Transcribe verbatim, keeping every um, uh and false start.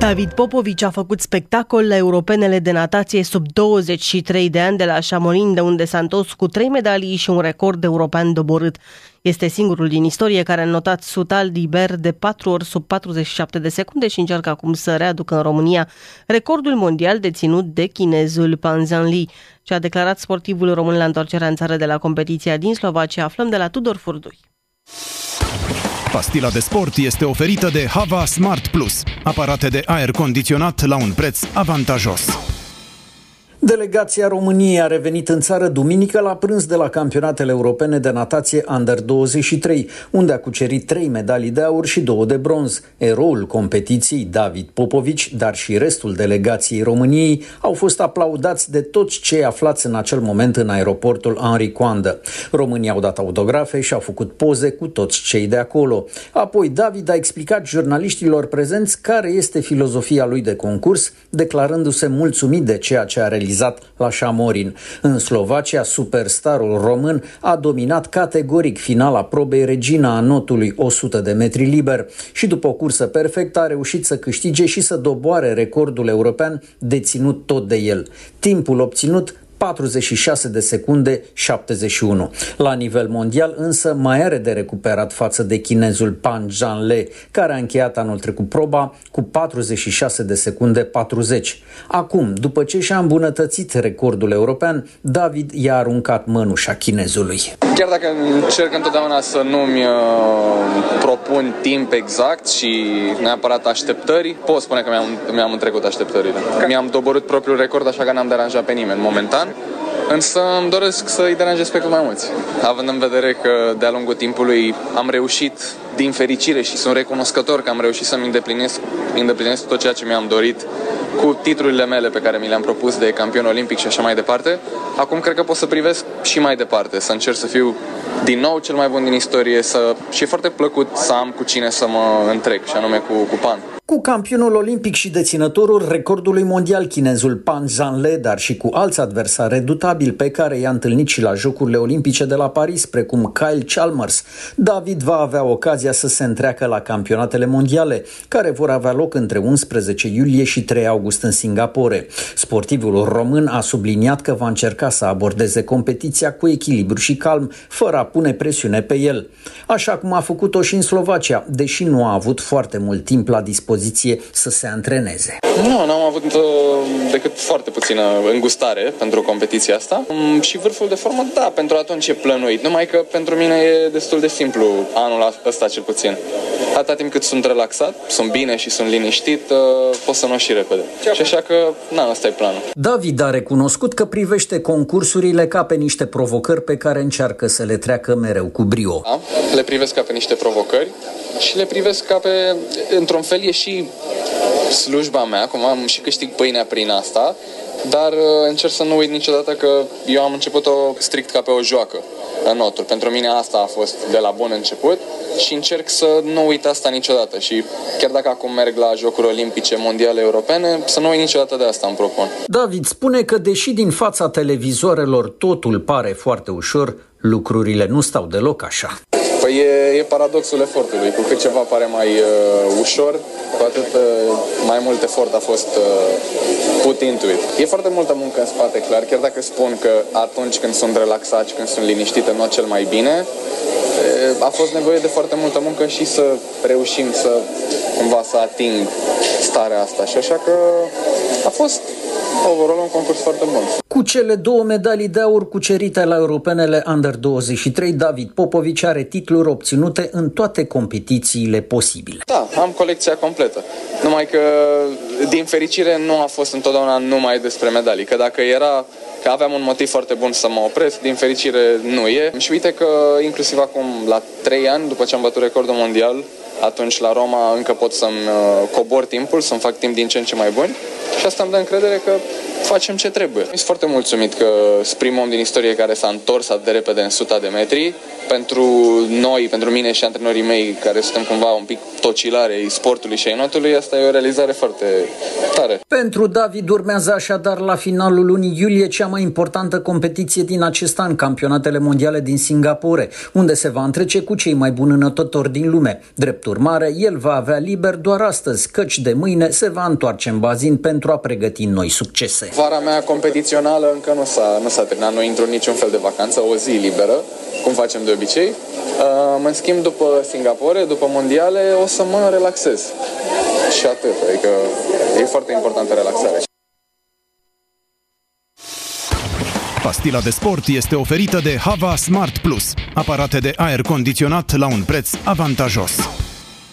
David Popovici a făcut spectacol la europenele de natație sub douăzeci și trei de ani de la Chamonix, de unde s-a întors cu trei medalii și un record european doborât. Este singurul din istorie care a notat sutal liber de patru ori sub patruzeci și șapte de secunde și încearcă acum să readucă în România recordul mondial deținut de chinezul Pan Zhanli. Ce a declarat sportivul român la întoarcerea în țară de la competiția din Slovacia, aflăm de la Tudor Furdui. Pastila de sport este oferită de Hava Smart Plus, aparate de aer condiționat la un preț avantajos. Delegația României a revenit în țară duminică la prânz de la campionatele europene de natație Under douăzeci și trei, unde a cucerit trei medalii de aur și două de bronz. Eroul competiției, David Popovici, dar și restul delegației României au fost aplaudați de toți cei aflați în acel moment în aeroportul Henri Coandă. Românii au dat autografe și au făcut poze cu toți cei de acolo. Apoi David a explicat jurnaliștilor prezenți care este filozofia lui de concurs, declarându-se mulțumit de ceea ce a realizat la Chamonix. În Slovacia, superstarul român a dominat categoric finala probei Regina a notului o sută de metri liber și după o cursă perfectă a reușit să câștige și să doboare recordul european deținut tot de el. Timpul obținut patruzeci și șase de secunde șaptezeci și unu. La nivel mondial însă mai are de recuperat față de chinezul Pan Zhanli, care a încheiat anul trecut proba cu patruzeci și șase de secunde patruzeci. Acum, după ce și-a îmbunătățit recordul european, David i-a aruncat mănușa chinezului. Chiar dacă încerc întotdeauna să nu-mi uh, propun timp exact și neapărat așteptări, pot spune că mi-am, mi-am întrecut așteptările. Mi-am doborât propriul record, așa că n-am deranjat pe nimeni momentan. Însă îmi doresc să îi deranjez pe cât mai mulți, având în vedere că de-a lungul timpului am reușit, din fericire, și sunt recunoscător că am reușit să-mi îndeplinesc, îndeplinesc tot ceea ce mi-am dorit cu titlurile mele pe care mi le-am propus de campion olimpic și așa mai departe. Acum cred că pot să privesc și mai departe, să încerc să fiu din nou cel mai bun din istorie să... și e foarte plăcut să am cu cine să mă întrec, și anume cu, cu Pan. Cu campionul olimpic și deținătorul recordului mondial chinezul Pan Zhanli, dar și cu alți adversari redutabili pe care i-a întâlnit și la Jocurile Olimpice de la Paris, precum Kyle Chalmers, David va avea ocazia să se întreacă la campionatele mondiale, care vor avea loc între unsprezece iulie și trei august în Singapore. Sportivul român a subliniat că va încerca să abordeze competiția cu echilibru și calm, fără a pune presiune pe el. Așa cum a făcut-o și în Slovacia, deși nu a avut foarte mult timp la dispoziție să se antreneze. Nu, n-am avut uh, decât foarte puțină îngustare pentru competiția asta um, și vârful de formă, da, pentru atunci e plănuit, numai că pentru mine e destul de simplu anul ăsta cel puțin. Atâta timp cât sunt relaxat, sunt bine și sunt liniștit, uh, pot să nu și repede. Și așa că, na, ăsta e planul. David a recunoscut că privește concursurile ca pe niște provocări pe care încearcă să le treacă mereu cu brio. Da, le privesc ca pe niște provocări și le privesc ca pe, într-un fel, e și slujba mea, cum am și câștig pâinea prin asta, dar încerc să nu uit niciodată că eu am început-o strict ca pe o joacă în noturi. Pentru mine asta a fost de la bun început și încerc să nu uit asta niciodată și chiar dacă acum merg la Jocuri Olimpice, Mondiale, Europene, să nu uit niciodată de asta, îmi propun. David spune că deși din fața televizoarelor totul pare foarte ușor, lucrurile nu stau deloc așa. Păi e, e paradoxul efortului. Cu cât ceva pare mai uh, ușor, cu atât uh, mai mult efort a fost uh, put into it. E foarte multă muncă în spate, clar, chiar dacă spun că atunci când sunt relaxat și când sunt liniștit în cel mai bine, uh, a fost nevoie de foarte multă muncă și să reușim să cumva să ating starea asta. Și așa că a fost overall un concurs foarte bun. Cu cele două medalii de aur cucerite la europenele Under douăzeci și trei, David Popovici are titluri obținute în toate competițiile posibile. Da, am colecția completă. Numai că, din fericire, nu a fost întotdeauna numai despre medalii. Că dacă era că aveam un motiv foarte bun să mă opresc, din fericire nu e. Și uite că, inclusiv acum, la trei ani, după ce am bătut recordul mondial, atunci la Roma încă pot să-mi cobor timpul, să-mi fac timp din ce în ce mai buni și asta îmi dă încredere că facem ce trebuie. Sunt foarte mulțumit că sunt primul om din istorie care s-a întors atât de repede în suta de metri pentru noi, pentru mine și antrenorii mei, care suntem cumva un pic tocilare ai sportului și ai notului, asta e o realizare foarte tare. Pentru David urmează așadar la finalul lunii iulie cea mai importantă competiție din acest an, campionatele mondiale din Singapore, unde se va întrece cu cei mai buni înotători din lume. Drept urmare, el va avea liber doar astăzi, căci de mâine se va întoarce în bazin pentru a pregăti noi succese. Vara mea competițională încă nu s-a, nu s-a terminat, nu intru niciun fel de vacanță, o zi liberă, cum facem de obicei. În schimb, după Singapore, după mondiale, o să mă relaxez. Și atât, adică e foarte importantă relaxarea. Pastila de sport este oferită de Hava Smart Plus, aparate de aer condiționat la un preț avantajos.